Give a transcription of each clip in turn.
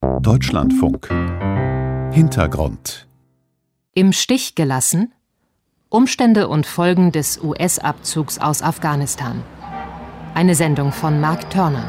Deutschlandfunk. Hintergrund. Im Stich gelassen? Umstände und Folgen des US-Abzugs aus Afghanistan. Eine Sendung von Mark Turner.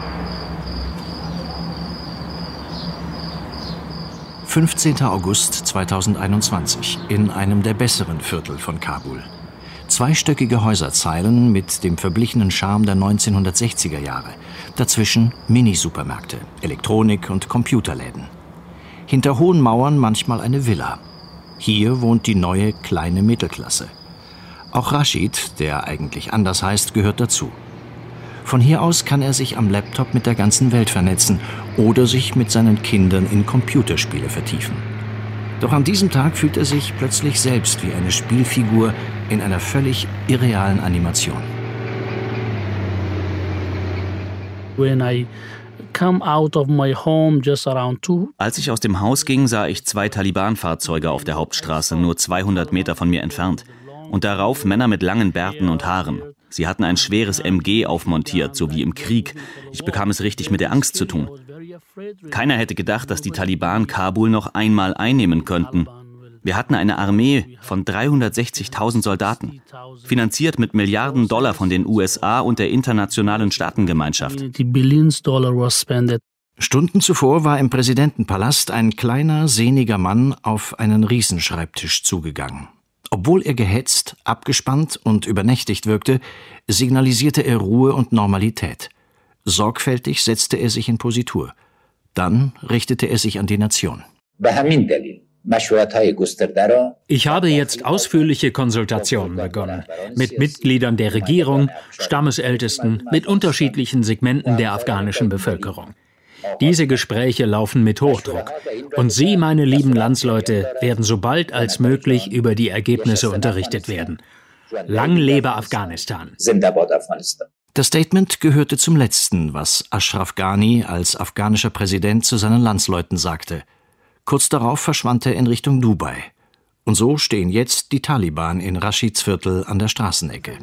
15. August 2021 in einem der besseren Viertel von Kabul. Zweistöckige Häuserzeilen mit dem verblichenen Charme der 1960er Jahre. Dazwischen Minisupermärkte, Elektronik- und Computerläden. Hinter hohen Mauern manchmal eine Villa. Hier wohnt die neue kleine Mittelklasse. Auch Rashid, der eigentlich anders heißt, gehört dazu. Von hier aus kann er sich am Laptop mit der ganzen Welt vernetzen oder sich mit seinen Kindern in Computerspiele vertiefen. Doch an diesem Tag fühlt er sich plötzlich selbst wie eine Spielfigur in einer völlig irrealen Animation. Als ich aus dem Haus ging, sah ich 2 Taliban-Fahrzeuge auf der Hauptstraße, nur 200 Meter von mir entfernt. Und darauf Männer mit langen Bärten und Haaren. Sie hatten ein schweres MG aufmontiert, so wie im Krieg. Ich bekam es richtig mit der Angst zu tun. Keiner hätte gedacht, dass die Taliban Kabul noch einmal einnehmen könnten. Wir hatten eine Armee von 360.000 Soldaten, finanziert mit Milliarden Dollar von den USA und der internationalen Staatengemeinschaft. Stunden zuvor war im Präsidentenpalast ein kleiner, sehniger Mann auf einen Riesenschreibtisch zugegangen. Obwohl er gehetzt, abgespannt und übernächtigt wirkte, signalisierte er Ruhe und Normalität. Sorgfältig setzte er sich in Positur. Dann richtete er sich an die Nation. Ich habe jetzt ausführliche Konsultationen begonnen. Mit Mitgliedern der Regierung, Stammesältesten, mit unterschiedlichen Segmenten der afghanischen Bevölkerung. Diese Gespräche laufen mit Hochdruck. Und Sie, meine lieben Landsleute, werden so bald als möglich über die Ergebnisse unterrichtet werden. Lang lebe Afghanistan. Das Statement gehörte zum letzten, was Ashraf Ghani als afghanischer Präsident zu seinen Landsleuten sagte. Kurz darauf verschwand er in Richtung Dubai. Und so stehen jetzt die Taliban in Rashids Viertel an der Straßenecke.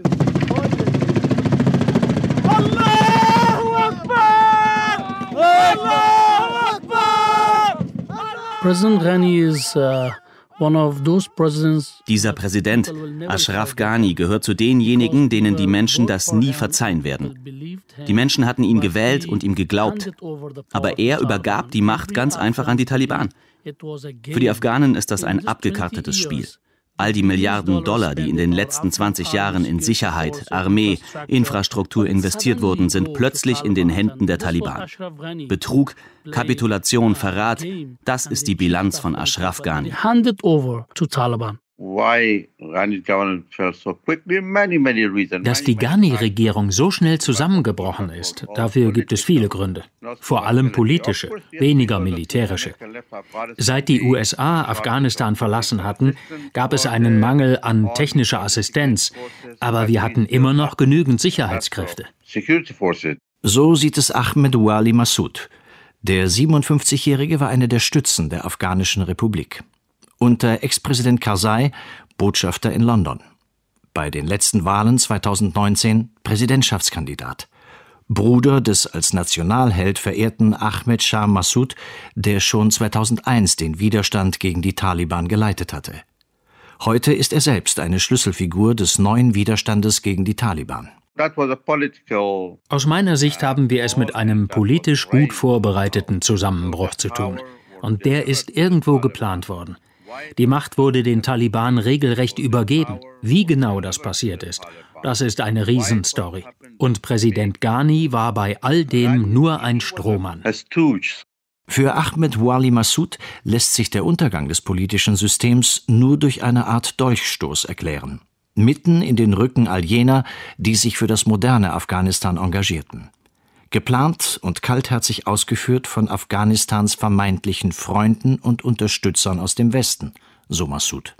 Dieser Präsident, Ashraf Ghani, gehört zu denjenigen, denen die Menschen das nie verzeihen werden. Die Menschen hatten ihn gewählt und ihm geglaubt. Aber er übergab die Macht ganz einfach an die Taliban. Für die Afghanen ist das ein abgekartetes Spiel. All die Milliarden Dollar, die in den letzten 20 Jahren in Sicherheit, Armee, Infrastruktur investiert wurden, sind plötzlich in den Händen der Taliban. Betrug, Kapitulation, Verrat, das ist die Bilanz von Ashraf Ghani. Dass die Ghani-Regierung so schnell zusammengebrochen ist, dafür gibt es viele Gründe. Vor allem politische, weniger militärische. Seit die USA Afghanistan verlassen hatten, gab es einen Mangel an technischer Assistenz, aber wir hatten immer noch genügend Sicherheitskräfte. So sieht es Ahmed Wali Massoud. Der 57-Jährige war eine der Stützen der Afghanischen Republik. Unter Ex-Präsident Karzai Botschafter in London. Bei den letzten Wahlen 2019 Präsidentschaftskandidat. Bruder des als Nationalheld verehrten Ahmed Shah Massoud, der schon 2001 den Widerstand gegen die Taliban geleitet hatte. Heute ist er selbst eine Schlüsselfigur des neuen Widerstandes gegen die Taliban. Aus meiner Sicht haben wir es mit einem politisch gut vorbereiteten Zusammenbruch zu tun. Und der ist irgendwo geplant worden. Die Macht wurde den Taliban regelrecht übergeben. Wie genau das passiert ist, das ist eine Riesenstory. Und Präsident Ghani war bei all dem nur ein Strohmann. Für Ahmed Wali Massoud lässt sich der Untergang des politischen Systems nur durch eine Art Dolchstoß erklären. Mitten in den Rücken all jener, die sich für das moderne Afghanistan engagierten. Geplant und kaltherzig ausgeführt von Afghanistans vermeintlichen Freunden und Unterstützern aus dem Westen, so Massoud.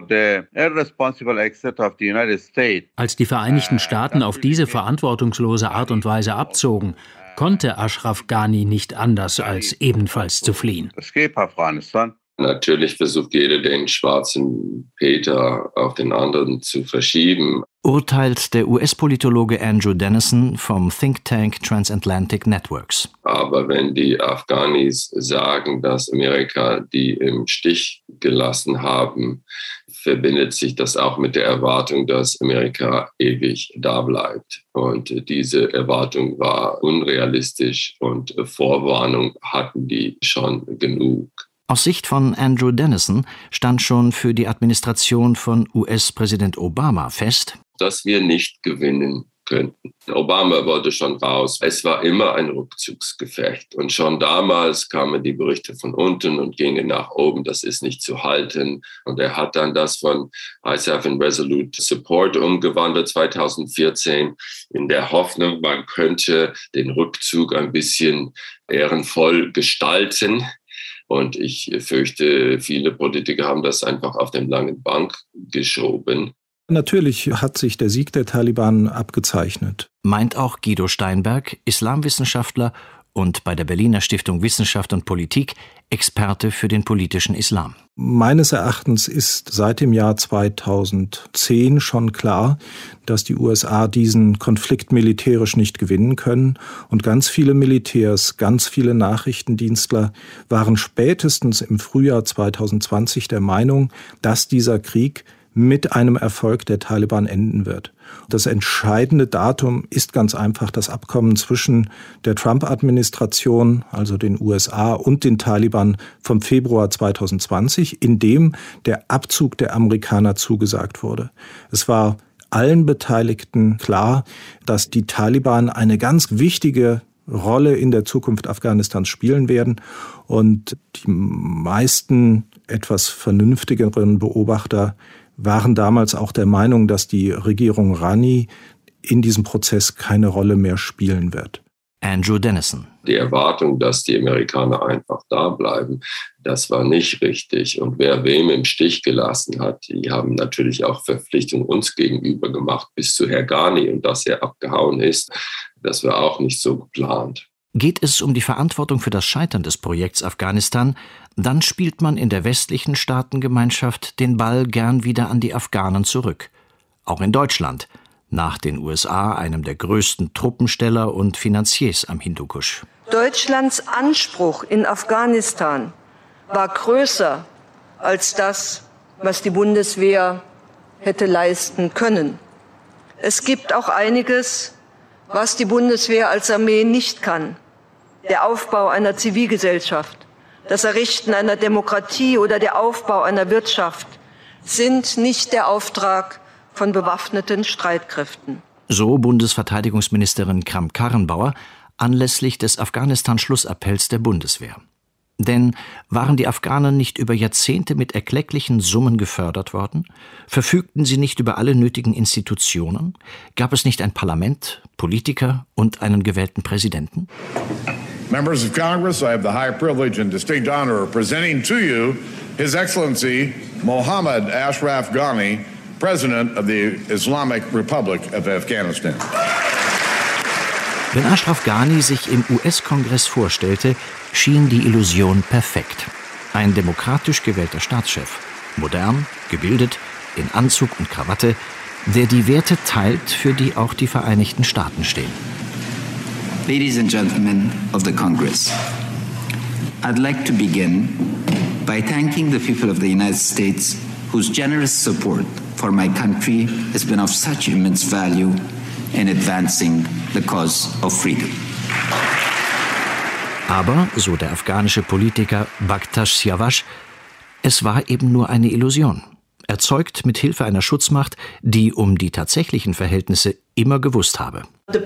Als die Vereinigten Staaten auf diese verantwortungslose Art und Weise abzogen, konnte Ashraf Ghani nicht anders, als ebenfalls zu fliehen. Natürlich versucht jeder, den schwarzen Peter auf den anderen zu verschieben. Urteilt der US-Politologe Andrew Dennison vom Think Tank Transatlantic Networks. Aber wenn die Afghanis sagen, dass Amerika die im Stich gelassen haben, verbindet sich das auch mit der Erwartung, dass Amerika ewig da bleibt. Und diese Erwartung war unrealistisch und Vorwarnung hatten die schon genug. Aus Sicht von Andrew Dennison stand schon für die Administration von US-Präsident Obama fest, dass wir nicht gewinnen könnten. Obama wollte schon raus. Es war immer ein Rückzugsgefecht. Und schon damals kamen die Berichte von unten und gingen nach oben. Das ist nicht zu halten. Und er hat dann das von ISAF in Resolute Support umgewandelt 2014 in der Hoffnung, man könnte den Rückzug ein bisschen ehrenvoll gestalten. Und ich fürchte, viele Politiker haben das einfach auf den langen Bank geschoben. Natürlich hat sich der Sieg der Taliban abgezeichnet. Meint auch Guido Steinberg, Islamwissenschaftler und bei der Berliner Stiftung Wissenschaft und Politik Experte für den politischen Islam. Meines Erachtens ist seit dem Jahr 2010 schon klar, dass die USA diesen Konflikt militärisch nicht gewinnen können. Und ganz viele Militärs, ganz viele Nachrichtendienstler waren spätestens im Frühjahr 2020 der Meinung, dass dieser Krieg mit einem Erfolg der Taliban enden wird. Das entscheidende Datum ist ganz einfach das Abkommen zwischen der Trump-Administration, also den USA, und den Taliban vom Februar 2020, in dem der Abzug der Amerikaner zugesagt wurde. Es war allen Beteiligten klar, dass die Taliban eine ganz wichtige Rolle in der Zukunft Afghanistans spielen werden. Und die meisten etwas vernünftigeren Beobachter waren damals auch der Meinung, dass die Regierung Ghani in diesem Prozess keine Rolle mehr spielen wird. Andrew Dennison. Die Erwartung, dass die Amerikaner einfach da bleiben, das war nicht richtig. Und wer wem im Stich gelassen hat, die haben natürlich auch Verpflichtungen uns gegenüber gemacht, bis zu Herr Ghani. Und dass er abgehauen ist, das war auch nicht so geplant. Geht es um die Verantwortung für das Scheitern des Projekts Afghanistan, dann spielt man in der westlichen Staatengemeinschaft den Ball gern wieder an die Afghanen zurück. Auch in Deutschland, nach den USA einem der größten Truppensteller und Finanziers am Hindukusch. Deutschlands Anspruch in Afghanistan war größer als das, was die Bundeswehr hätte leisten können. Es gibt auch einiges, was die Bundeswehr als Armee nicht kann. Der Aufbau einer Zivilgesellschaft, das Errichten einer Demokratie oder der Aufbau einer Wirtschaft sind nicht der Auftrag von bewaffneten Streitkräften. So Bundesverteidigungsministerin Kramp-Karrenbauer anlässlich des Afghanistan-Schlussappells der Bundeswehr. Denn waren die Afghanen nicht über Jahrzehnte mit erklecklichen Summen gefördert worden? Verfügten sie nicht über alle nötigen Institutionen? Gab es nicht ein Parlament, Politiker und einen gewählten Präsidenten? Members of Congress, I have the high privilege and distinct honor of presenting to you His Excellency Mohammad Ashraf Ghani, President of the Islamic Republic of Afghanistan. Wenn Ashraf Ghani sich im US-Kongress vorstellte, schien die Illusion perfekt. Ein demokratisch gewählter Staatschef, modern, gebildet, in Anzug und Krawatte, der die Werte teilt, für die auch die Vereinigten Staaten stehen. Ladies and gentlemen of the Congress, I'd like to begin by thanking the people of the United States whose generous support for my country has been of such immense value in advancing the cause of freedom. Aber, so der afghanische Politiker Baktash Siavash, es war eben nur eine Illusion, erzeugt mit Hilfe einer Schutzmacht, die um die tatsächlichen Verhältnisse immer gewusst habe.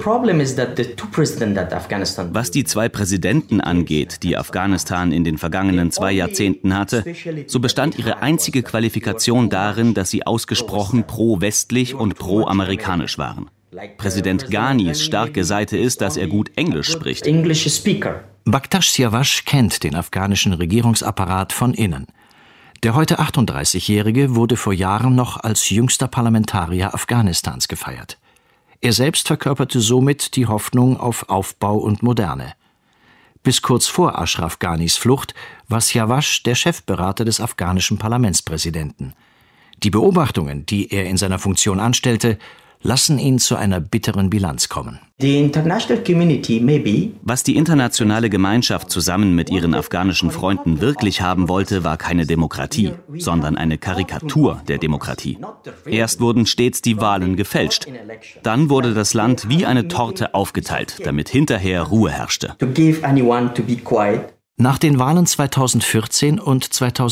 Was die zwei Präsidenten angeht, die Afghanistan in den vergangenen 2 Jahrzehnten hatte, so bestand ihre einzige Qualifikation darin, dass sie ausgesprochen pro-westlich und pro-amerikanisch waren. Präsident Ghanis starke Seite ist, dass er gut Englisch spricht. Baktash Siavash kennt den afghanischen Regierungsapparat von innen. Der heute 38-Jährige wurde vor Jahren noch als jüngster Parlamentarier Afghanistans gefeiert. Er selbst verkörperte somit die Hoffnung auf Aufbau und Moderne. Bis kurz vor Ashraf Ghanis Flucht war Siavash der Chefberater des afghanischen Parlamentspräsidenten. Die Beobachtungen, die er in seiner Funktion anstellte, lassen ihn zu einer bitteren Bilanz kommen. Was die internationale Gemeinschaft zusammen mit ihren afghanischen Freunden wirklich haben wollte, war keine Demokratie, sondern eine Karikatur der Demokratie. Erst wurden stets die Wahlen gefälscht. Dann wurde das Land wie eine Torte aufgeteilt, damit hinterher Ruhe herrschte. Nach den Wahlen 2014 und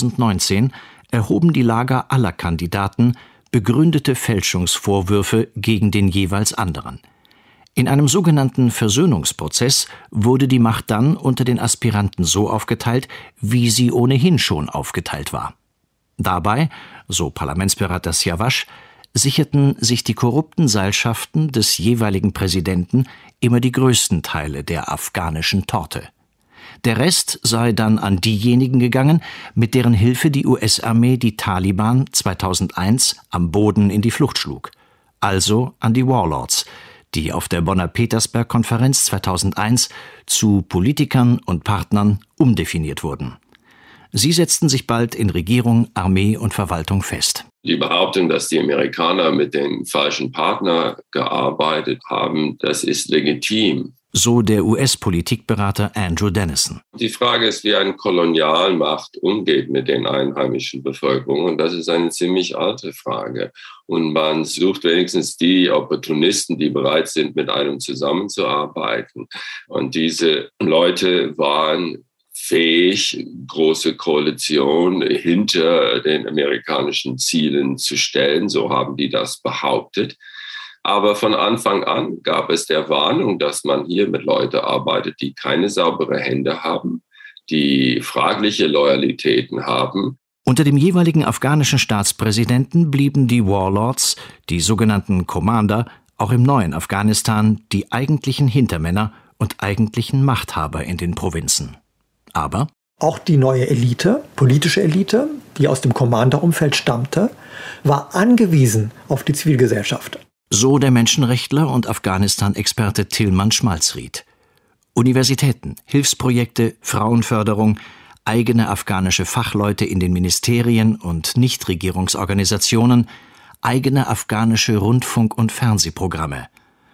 2019 erhoben die Lager aller Kandidaten begründete Fälschungsvorwürfe gegen den jeweils anderen. In einem sogenannten Versöhnungsprozess wurde die Macht dann unter den Aspiranten so aufgeteilt, wie sie ohnehin schon aufgeteilt war. Dabei, so Parlamentsberater Siavash, sicherten sich die korrupten Seilschaften des jeweiligen Präsidenten immer die größten Teile der afghanischen Torte. Der Rest sei dann an diejenigen gegangen, mit deren Hilfe die US-Armee die Taliban 2001 am Boden in die Flucht schlug. Also an die Warlords, die auf der Bonner Petersberg-Konferenz 2001 zu Politikern und Partnern umdefiniert wurden. Sie setzten sich bald in Regierung, Armee und Verwaltung fest. Die Behauptung, dass die Amerikaner mit dem falschen Partner gearbeitet haben, das ist legitim. So der US-Politikberater Andrew Dennison. Die Frage ist, wie eine Kolonialmacht umgeht mit den einheimischen Bevölkerungen. Und das ist eine ziemlich alte Frage. Und man sucht wenigstens die Opportunisten, die bereit sind, mit einem zusammenzuarbeiten. Und diese Leute waren fähig, große Koalitionen hinter den amerikanischen Zielen zu stellen. So haben die das behauptet. Aber von Anfang an gab es der Warnung, dass man hier mit Leuten arbeitet, die keine saubere Hände haben, die fragliche Loyalitäten haben. Unter dem jeweiligen afghanischen Staatspräsidenten blieben die Warlords, die sogenannten Commander, auch im neuen Afghanistan die eigentlichen Hintermänner und eigentlichen Machthaber in den Provinzen. Aber auch die neue Elite, politische Elite, die aus dem Commander-Umfeld stammte, war angewiesen auf die Zivilgesellschaft. So der Menschenrechtler und Afghanistan-Experte Tilman Schmalzried. Universitäten, Hilfsprojekte, Frauenförderung, eigene afghanische Fachleute in den Ministerien und Nichtregierungsorganisationen, eigene afghanische Rundfunk- und Fernsehprogramme.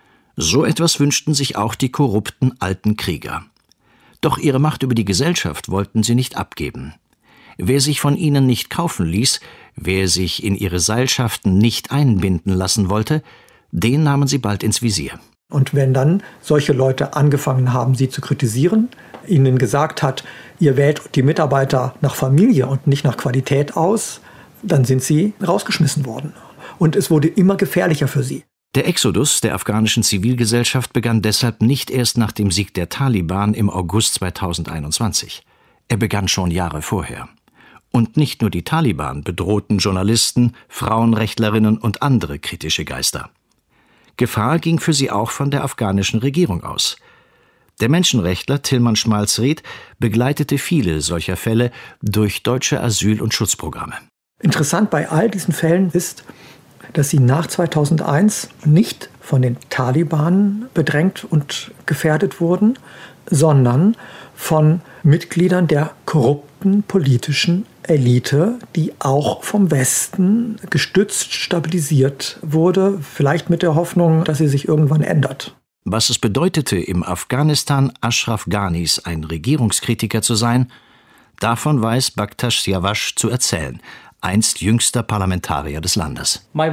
So etwas wünschten sich auch die korrupten alten Krieger. Doch ihre Macht über die Gesellschaft wollten sie nicht abgeben. Wer sich von ihnen nicht kaufen ließ, wer sich in ihre Seilschaften nicht einbinden lassen wollte, den nahmen sie bald ins Visier. Und wenn dann solche Leute angefangen haben, sie zu kritisieren, ihnen gesagt hat, ihr wählt die Mitarbeiter nach Familie und nicht nach Qualität aus, dann sind sie rausgeschmissen worden. Und es wurde immer gefährlicher für sie. Der Exodus der afghanischen Zivilgesellschaft begann deshalb nicht erst nach dem Sieg der Taliban im August 2021. Er begann schon Jahre vorher. Und nicht nur die Taliban bedrohten Journalisten, Frauenrechtlerinnen und andere kritische Geister. Gefahr ging für sie auch von der afghanischen Regierung aus. Der Menschenrechtler Tilman Schmalzried begleitete viele solcher Fälle durch deutsche Asyl- und Schutzprogramme. Interessant bei all diesen Fällen ist, dass sie nach 2001 nicht von den Taliban bedrängt und gefährdet wurden, sondern von Mitgliedern der korrupten politischen Elite, die auch vom Westen gestützt, stabilisiert wurde, vielleicht mit der Hoffnung, dass sie sich irgendwann ändert. Was es bedeutete, im Afghanistan Ashraf Ghanis ein Regierungskritiker zu sein, davon weiß Baktash Siavash zu erzählen, einst jüngster Parlamentarier des Landes. Mein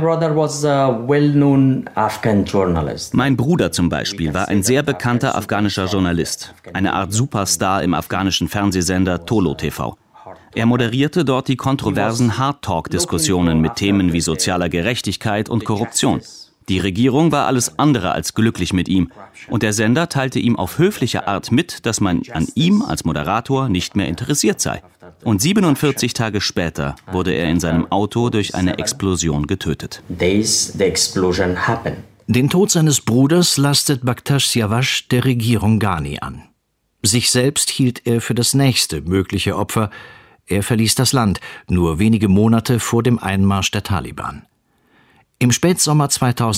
Bruder zum Beispiel war ein sehr bekannter afghanischer Journalist, eine Art Superstar im afghanischen Fernsehsender Tolo TV. Er moderierte dort die kontroversen Hard-Talk-Diskussionen mit Themen wie sozialer Gerechtigkeit und Korruption. Die Regierung war alles andere als glücklich mit ihm und der Sender teilte ihm auf höfliche Art mit, dass man an ihm als Moderator nicht mehr interessiert sei. Und 47 Tage später wurde er in seinem Auto durch eine Explosion getötet. Den Tod seines Bruders lastet Baktash Siavash der Regierung Ghani an. Sich selbst hielt er für das nächste mögliche Opfer. Er verließ das Land, nur wenige Monate vor dem Einmarsch der Taliban. Im Spätsommer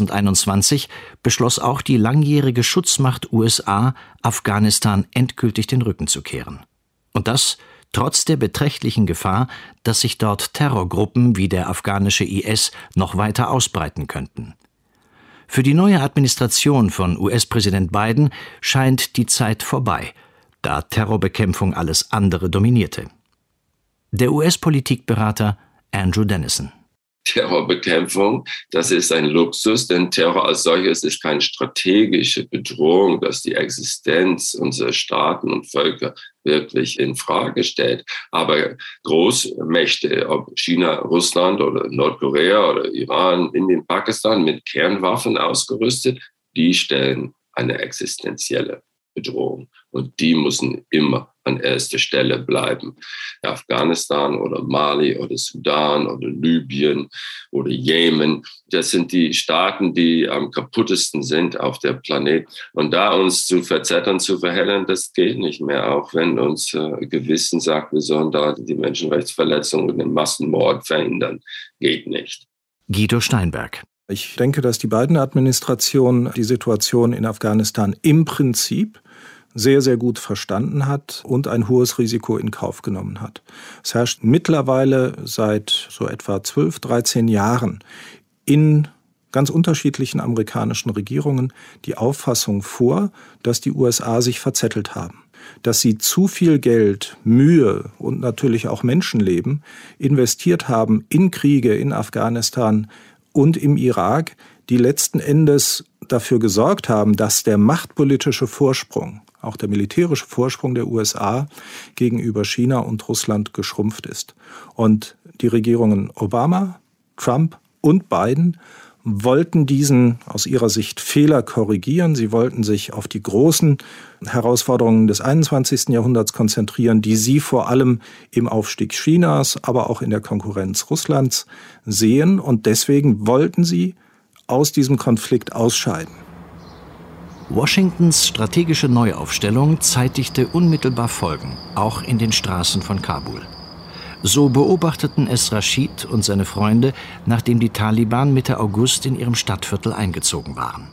2021 beschloss auch die langjährige Schutzmacht USA, Afghanistan endgültig den Rücken zu kehren. Und das trotz der beträchtlichen Gefahr, dass sich dort Terrorgruppen wie der afghanische IS noch weiter ausbreiten könnten. Für die neue Administration von US-Präsident Biden scheint die Zeit vorbei, da Terrorbekämpfung alles andere dominierte. Der US-Politikberater Andrew Dennison. Terrorbekämpfung, das ist ein Luxus, denn Terror als solches ist keine strategische Bedrohung, das die Existenz unserer Staaten und Völker wirklich in Frage stellt. Aber Großmächte, ob China, Russland oder Nordkorea oder Iran, Indien, Pakistan, mit Kernwaffen ausgerüstet, die stellen eine existenzielle Bedrohung. Und die müssen immer an erster Stelle bleiben. Afghanistan oder Mali oder Sudan oder Libyen oder Jemen, das sind die Staaten, die am kaputtesten sind auf der Planet. Und da uns zu verzettern, zu verheddern, das geht nicht mehr. Auch wenn uns Gewissen sagt, wir sollen da die Menschenrechtsverletzungen und den Massenmord verhindern, geht nicht. Guido Steinberg. Ich denke, dass die Biden-Administration die Situation in Afghanistan im Prinzip sehr, sehr gut verstanden hat und ein hohes Risiko in Kauf genommen hat. Es herrscht mittlerweile seit so etwa 12, 13 Jahren in ganz unterschiedlichen amerikanischen Regierungen die Auffassung vor, dass die USA sich verzettelt haben, dass sie zu viel Geld, Mühe und natürlich auch Menschenleben investiert haben in Kriege in Afghanistan und im Irak, die letzten Endes dafür gesorgt haben, dass der machtpolitische Vorsprung, auch der militärische Vorsprung der USA gegenüber China und Russland geschrumpft ist. Und die Regierungen Obama, Trump und Biden wollten diesen aus ihrer Sicht Fehler korrigieren. Sie wollten sich auf die großen Herausforderungen des 21. Jahrhunderts konzentrieren, die sie vor allem im Aufstieg Chinas, aber auch in der Konkurrenz Russlands sehen. Und deswegen wollten sie aus diesem Konflikt ausscheiden. Washingtons strategische Neuaufstellung zeitigte unmittelbar Folgen, auch in den Straßen von Kabul. So beobachteten es Rashid und seine Freunde, nachdem die Taliban Mitte August in ihrem Stadtviertel eingezogen waren.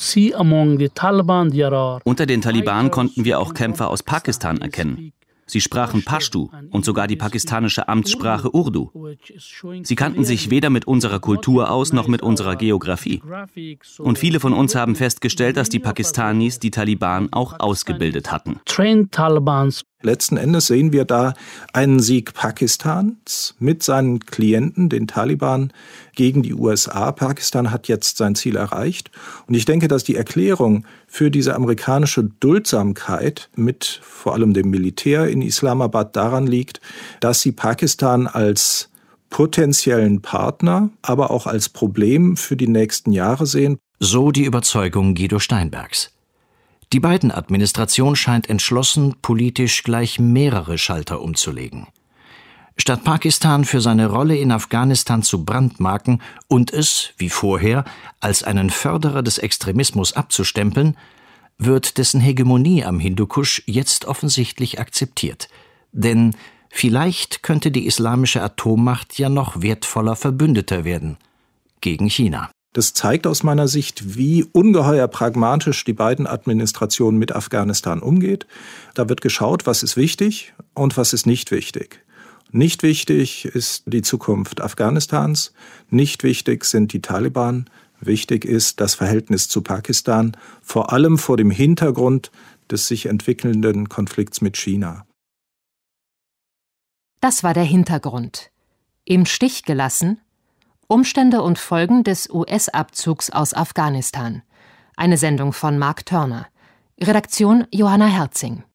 Unter den Taliban konnten wir auch Kämpfer aus Pakistan erkennen. Sie sprachen Pashtu und sogar die pakistanische Amtssprache Urdu. Sie kannten sich weder mit unserer Kultur aus noch mit unserer Geografie. Und viele von uns haben festgestellt, dass die Pakistanis die Taliban auch ausgebildet hatten. Letzten Endes sehen wir da einen Sieg Pakistans mit seinen Klienten, den Taliban, gegen die USA. Pakistan hat jetzt sein Ziel erreicht. Und ich denke, dass die Erklärung für diese amerikanische Duldsamkeit mit vor allem dem Militär in Islamabad daran liegt, dass sie Pakistan als potenziellen Partner, aber auch als Problem für die nächsten Jahre sehen. So die Überzeugung Guido Steinbergs. Die Biden-Administration scheint entschlossen, politisch gleich mehrere Schalter umzulegen. Statt Pakistan für seine Rolle in Afghanistan zu brandmarken und es, wie vorher, als einen Förderer des Extremismus abzustempeln, wird dessen Hegemonie am Hindukusch jetzt offensichtlich akzeptiert. Denn vielleicht könnte die islamische Atommacht ja noch wertvoller Verbündeter werden gegen China. Das zeigt aus meiner Sicht, wie ungeheuer pragmatisch die Biden-Administration mit Afghanistan umgeht. Da wird geschaut, was ist wichtig und was ist nicht wichtig. Nicht wichtig ist die Zukunft Afghanistans, nicht wichtig sind die Taliban, wichtig ist das Verhältnis zu Pakistan, vor allem vor dem Hintergrund des sich entwickelnden Konflikts mit China. Das war der Hintergrund. Im Stich gelassen: Umstände und Folgen des US-Abzugs aus Afghanistan. Eine Sendung von Mark Turner. Redaktion Johanna Herzing.